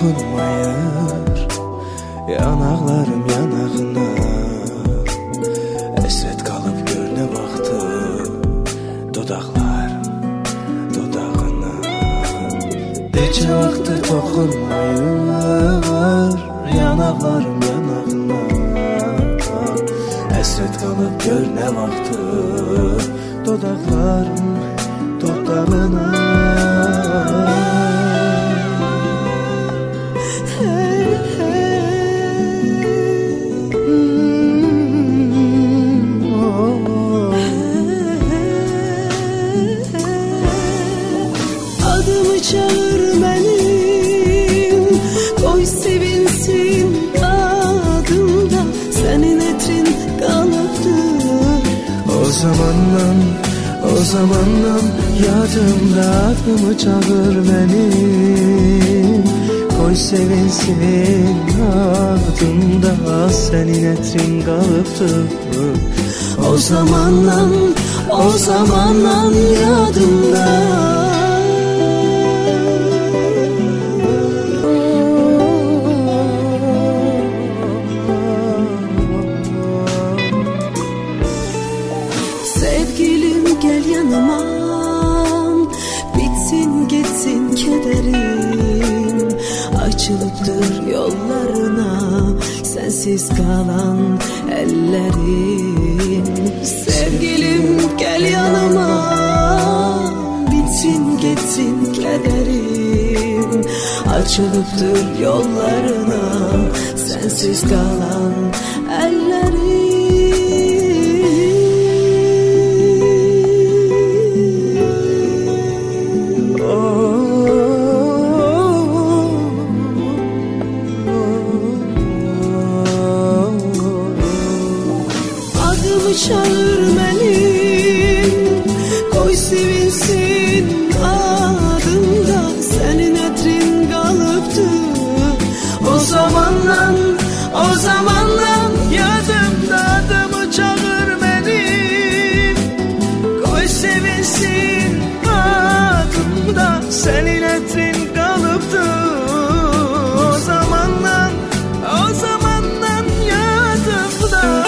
dokunmayır yanaklarım yanağına. Esret kalıp gör ne vakti dodaklarım dodağına. Neçə vaxtı dokunmayır yanaklarım yanağına. Esret kalıp gör ne vakti dodaklarım dodağına. Adımı çağır benim, koy sevinsin adımda, senin etrin kalıptır. O zamandan yadımda adımı çağır benim, koy sevinsin adımda, senin etrin kalıptır. O zamandan yadımda. Sevgilim gel yanıma, bitsin gitsin kederim, açılıptır yollarına sensiz kalan ellerim. Sevgilim gel yanıma, bitsin gitsin kederim, açılıptır yollarına sensiz kalan ellerim. Çağır benim, koy sevinsin adımda, senin etrin kalıptı. O zamandan yadımda adımı çağır benim, koy sevinsin adımda, senin etrin kalıptı. O zamandan yadımda.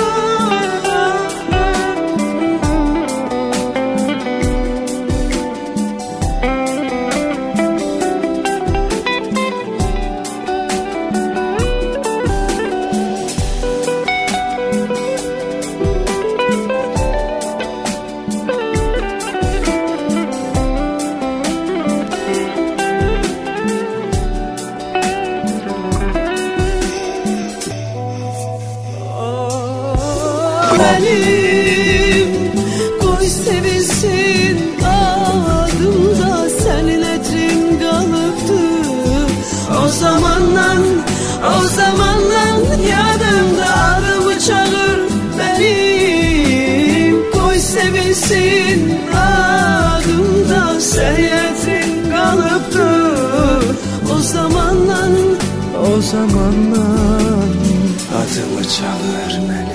Benim, koy sevinsin adımda, senin etrin kalıptı. O zamandan yadımda adımı çağır benim, koy sevinsin adımda, senin etrin kalıptı. O zamandan adımı çağır beni.